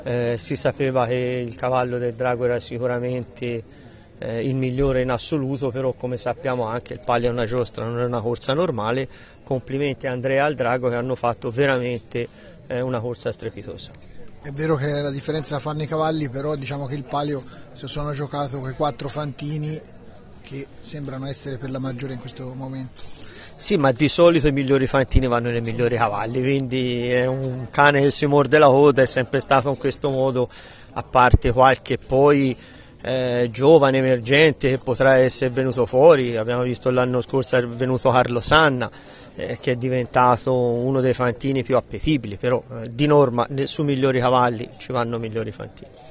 Si sapeva che il cavallo del Drago era sicuramente il migliore in assoluto, però come sappiamo anche il Palio è una giostra, non è una corsa normale. Complimenti a Andrea e al Drago che hanno fatto veramente una corsa strepitosa. È vero che la differenza la fanno i cavalli, però diciamo che il Palio si sono giocato quei 4 fantini che sembrano essere per la maggiore in questo momento. Sì, ma di solito i migliori fantini vanno nei migliori cavalli, quindi è un cane che si morde la coda, è sempre stato in questo modo, a parte qualche poi giovane emergente che potrà essere venuto fuori. Abbiamo visto l'anno scorso è venuto Carlo Sanna, che è diventato uno dei fantini più appetibili, però di norma sui migliori cavalli ci vanno migliori fantini.